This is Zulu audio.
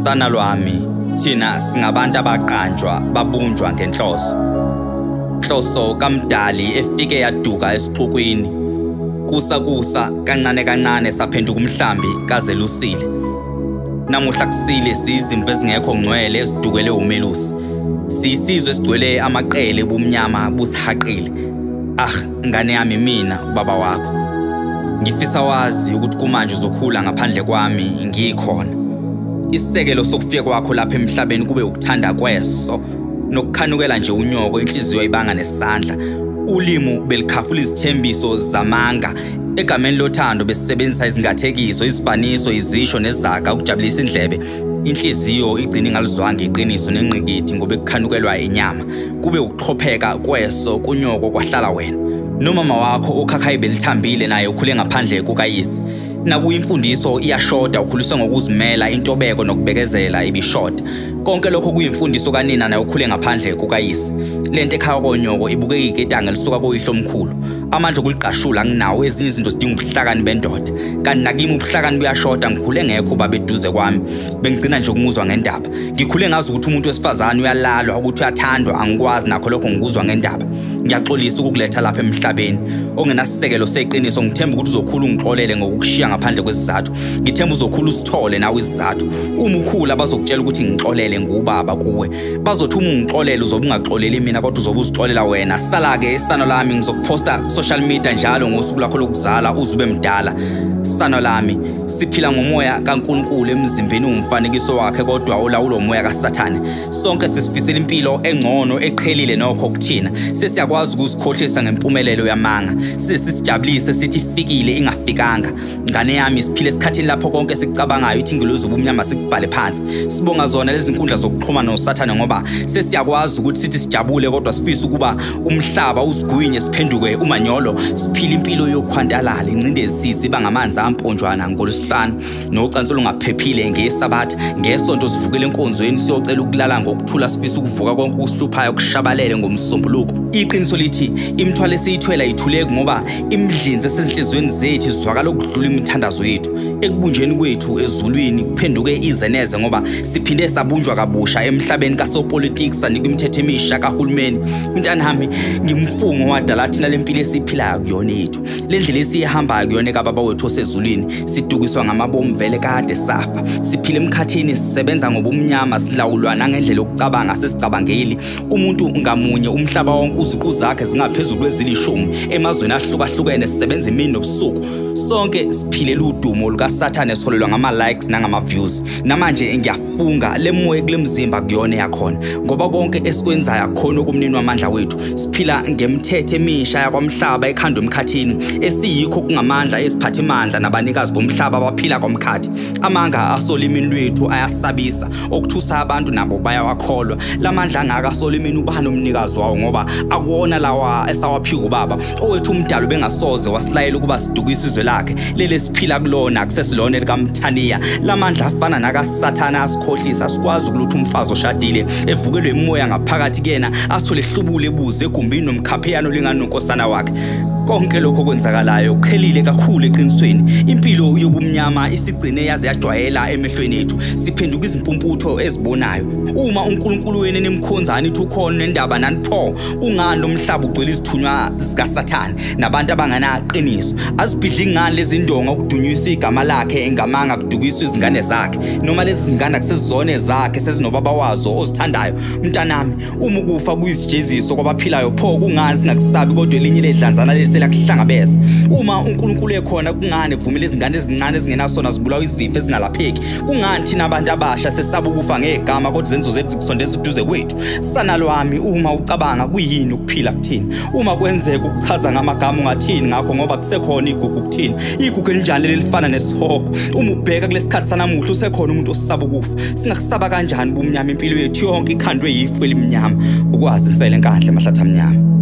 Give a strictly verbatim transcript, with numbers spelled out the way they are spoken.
Sana lwami, thina singabantu abaqanjwa babunjwa ngenhloso. Hloso kamdali efike yaduka esixukwini. Kusa kusa kancane kancane saphenduka umhlambi kazelusile. Namuhla kusile sizimvu ezingekho ngcwele esidukele umelusi. Sisizwe esigcwele amaqele bumnyama busihaqile. Ah, ngane yami mina ubaba wakho. Ngifisa wazi ukuthi kumanje uzokhula ngaphandle kwami ngikhona. Isisekelo sokufika kwakho lapha emhlabeni kube ukuthanda kweso nokukhanukela nje unyoko inhliziyo ibanga nesandla. Ulimo belikhafula izithembiso zamanga egameni lothando besebenzisa izingathekiso, izifaniso, izisho nezaga ukujabulisa indlebe. Inhliziyo igcina ingalizwanga iqiniso nenqikithi ngoba ekukhanukelwa inyama. Kube ukuxhopheka kweso kunyoko kwahlala wena. Nomama wakho okhakhayi belithambile naye ukhule ngaphandle kukayisi. Nakuyimfundiso iyashoda ukhuliswe ngokuzimela intobeko nokubekezela ibishoda. Konke lokho kuyimfundiso kanina naye ukhule ngaphandle kukayisi. Lento ekhaya konyoko ibukeka iketanga lisuka boyihlo omkhulu. Amandla okuliqashula nginawo ezinye izinto sidinga ubuhlakani bendoda. Kanti nakimi ubuhlakani buyashoda ngikhule ngekho baba eduze kwami. Bengigcina nje ukunguzwa ngendaba. Ngikhule ngazi ukuthi umuntu wesifazane uyalalwa ukuthi uyathandwa angikwazi nakho lokho ngikuzwa ngendaba. Ngiyaxolisa ukukuletha lapha emhlabeni. Ongenasisekelo seqiniso ngithemba ukuthi uzokhula ungixolele ngokukushiya ngaphandle kwesizathu. Ngithemba uzokhula usithole nawe isizathu. Uma ukhula bazokutshela ukuthi ngixolele ngubaba kuwe. Bazothi uma ungixolele uzobe ungaxoleli mina kodwa uzobe uzixolela wena. Sala ke isano lami ngizokuphosta social media njalo ngosuku lakho lokuzala uzube mdala. Sano lami siphila ngomoya kaNkulunkulu emzimbeni umfanekiso wakhe kodwa olawulo umoya kaSathane. Sonke sisifisela impilo engcono eqhelile nokho kuthina. Sesiyakwazi ukusikhohlisa ngempumelelo yamanga. Sesisijabulise sithi ifikile ingafikanga. Ngane yami siphile esikhathini lapho konke sikucabangayo ithi ngilozo ubumnyama sikubhale phansi. Sibonga zona lezi nkundla zokuxhumana noSathane ngoba sesiyakwazi ukuthi sithi sijabule kodwa sifisa ukuba umhlaba usigwinye siphenduke umanyolo. Siphila impilo yokhwantalala incindezi siba ngamanzi amponjwana ngolosihlanu nocansi olungaphephile ngesabatha. Ngesonto sivukele enkonzweni siyocela ukulala ngokuthula sifisa ukuvuka konke ukuhluphayo kushabalele ngomsombuluko. Iqiniso lithi imithwalo esiyithwela ithuleke ngoba imidlinze sezinhlizweni zethu izwakala ukudlula imithandazo yethu. Ekubunjeni kwethu ezulwini kuphenduke izeneze ngoba siphinde sabunjwa kabusha emhlabeni kasopolitics sanikwa imithetho emisha kahulumeni. Mntanami ngimfungo wadala thina lempilo esiphilayo kuyona yethu. Lendlela esihambayo kuyona kababa wethu osezulwini sidukiswa ngamabomu vele kade safa. Siphile emkhathini sisebenza ngobumnyama silawulwa nangendlela yokucabanga sesicabangeli. Umuntu ngamunye umhlaba wonke uziqu zakhe zingaphezulu kwezilishumi emazweni ahlukahlukene sisebenza imini nobusuku. Sonke siphilela udumo lukaSathane esiholelwa ngama likes nangama views. Namanje ngiyafunga lemoya kulemzimba kuyona yakhona ngoba konke esikwenzayo akukhona okumnini wamandla wethu. Siphila ngemthetho emisha yakwamhlaba ekhandwe emkhathini esiyikho kungamandla esiphathe amandla nabanikazi bomhlaba abaphila kwamkhathi. Amanga asolimini lwethu ayasabisa okuthusa abantu nabo bayawakholwa. Lamandla angaka asolimini ubani umnikazi wawo ngoba akuona lawa esawaphiwa ubaba owethu umdalo bengasoze wasilayela ukuba sidukise izwe lakhe lele siphila kulona akusesilone likaMthaniya. Lamandla afana nakaSathane asikhohlisa sikwazi ukulutha umfazi oshadile evukelwe imoya ngaphakathi kuyena asithole hlubule ebuze egumbini nomkhapheyano linganonkosana wakhe. Konke lokho kwenzakalayo kuqhelile kakhulu eqinisweni. Impilo yobumnyama isigcine yaze yajwayela emehlweni ethu. Siphenduka izimpumputho ezibonayo. Uma uNkulunkulu wena nemkhonzana ithi ukhona nendaba nanipho kungani lomhlaba ugcwele izithunywa zikaSathane nabantu abanganaqiniso. Azibhidli ngani lezi ndonga ukudunyisa igama lakhe engamanga kudukiswa izingane zakhe noma lezi zingane akusezizone zakhe sezinobaba wazo ozithandayo. Mntanami uma ukufa kuyisijeziso kwabaphilayo pho kungani singakusabi kodwa elinye ledlanzana lesi lakuhlangabeza. Uma uNkulunkulu ekhona kungani evumile izingane ezincane ezingenasona zibulawa izifo ezingalapheki. Kungani thina abantu abasha sesaba ukufa ngegama kodwa izenzo zethu zikusondeza eduze kwethu. Sana lwami uma ucabanga kuyini ukuphila kuthini. Uma kwenzeka ukuchaza ngamagama ungathini ngakho ngoba kusekhona igugu kuthini. Igugu elinjani lelifana nesihoko. Uma ubheka kulesikhathi sanamuhla usekhona umuntu osaba ukufa. Singakusaba kanjani ubumnyama impilo yethu yonke ikhandwe yifu elimnyama. Ukwazi insele enkahle mahlatha amnyama.